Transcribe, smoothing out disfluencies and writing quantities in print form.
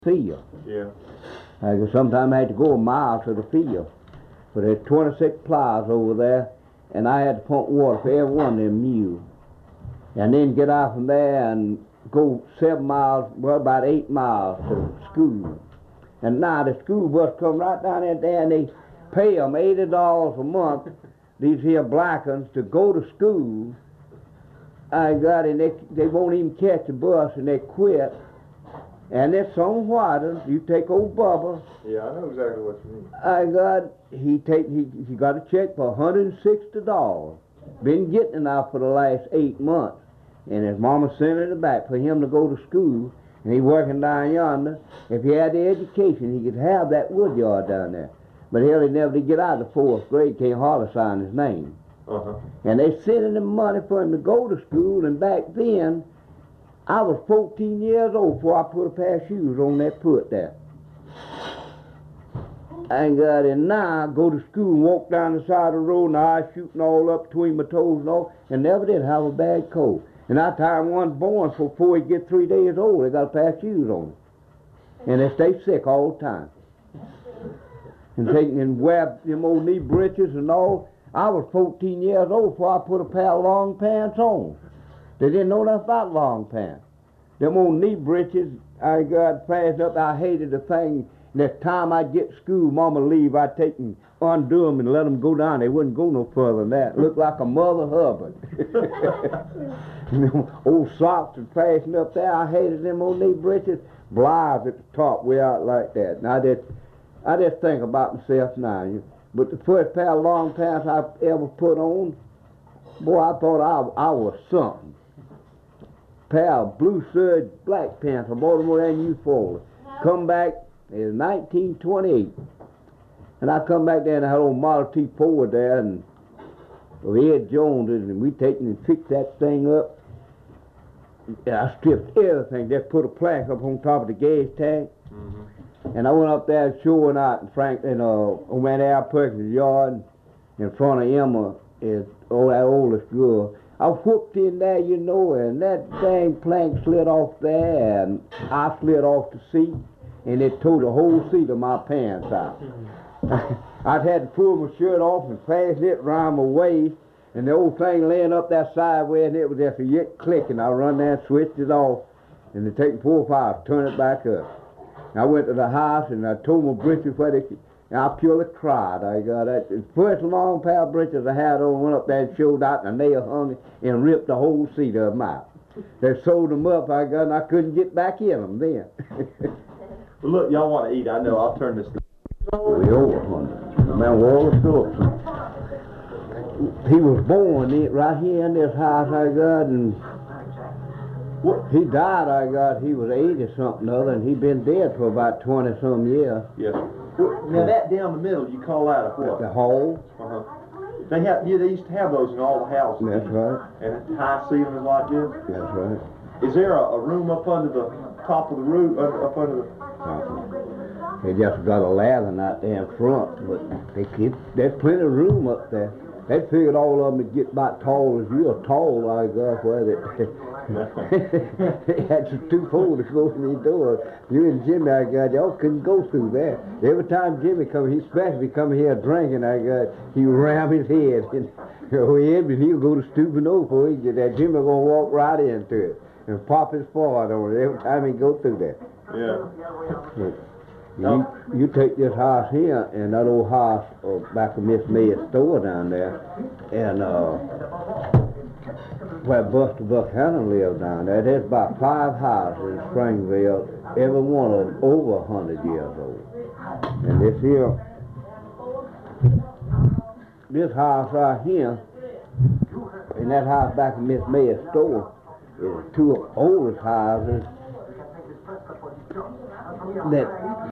field. Yeah. Sometimes I had to go a mile to the field. But there's 26 plows over there, and I had to pump water for every one of them mules. And then get out from there and go 7 miles, well, about 8 miles to school. And now the school bus come right down there and they pay them $80 a month, these here black ones, to go to school. And they won't even catch the bus and they quit. And there's some white ones, you take old Bubba. Yeah, I know exactly what you mean. He got a check for $160. Been getting it now for the last 8 months. And his mama sent it back for him to go to school. And he working down yonder. If he had the education, he could have that wood yard down there. But hell, he never did get out of the 4th grade, can't hardly sign his name. And they sending him money for him to go to school, and back then, I was 14 years old before I put a pair of shoes on that foot there. And now I go to school and walk down the side of the road, and I shooting all up between my toes and all, and never did have a bad cold. And I time one's born before he gets 3 days old, they got a pair of shoes on him. And they stay sick all the time. And taking and wear them old knee breeches and all. I was 14 years old before I put a pair of long pants on. They didn't know nothing about long pants. Them old knee breeches, I got fast up. I hated the thing. The time I'd get to school, Mama leave, I'd take and undo them and let them go down. They wouldn't go no further than that. Looked like a Mother Hubbard. Old socks and fastened up there. I hated them old knee breeches. Blinds at the top, way out like that. And I just think about myself now. But the first pair of long pants I ever put on, boy, I thought I was something. Pair of blue serge black pants. I bought them over there in U-Fold. Come back in 1928. And I come back there and I had old Model T Ford there, and Ed Jones, and we taken and fixed that thing up. And I stripped everything. Just put a plank up on top of the gas tank. And I went up there showing out on that Al Perkins' yard in front of Emma, that oldest girl. I whooped in there, and that dang plank slid off there, and I slid off the seat, and it tore the whole seat of my pants out. I'd had to pull my shirt off and fasten it around my waist, and the old thing laying up there sideways, and it was just a yet clicking. I run there and switched it off, and it take 4 or 5 to turn it back up. I went to the house and I told my breeches and I purely cried. I got that. The first long pair of breeches I had on, went up there and showed out, and a nail hung and ripped the whole seat of them out. They sewed them up, and I couldn't get back in them then. Well, look, y'all want to eat. I know. I'll turn this. We over 100. The man Walter Phillips. He was born right here in this house, and he died, he was 80-something other, and he'd been dead for about 20-some years. Yes. Now that down the middle, you call that a what? The hall. They used to have those in all the houses. That's right. And high ceilings like this. That's right. Is there a room up under the top of the roof, up under the? They just got a ladder out there in front, but there's plenty of room up there. They figured all of them would get about tall as you're tall, where they had some 2 holes to go in the door. You and Jimmy, y'all couldn't go through there. Every time Jimmy come, he especially come here drinking, he ram his head. And he'll go to stooping over, he get that Jimmy gonna walk right into it and pop his forehead on it every time he go through there. Yeah. You take this house here and that old house back of Miss May's store down there, and where Buster Buchanan lived down there. There's about 5 houses in Springville, every one of them over 100 years old. And this house right here, and that house back of Miss May's store, is the 2 oldest houses that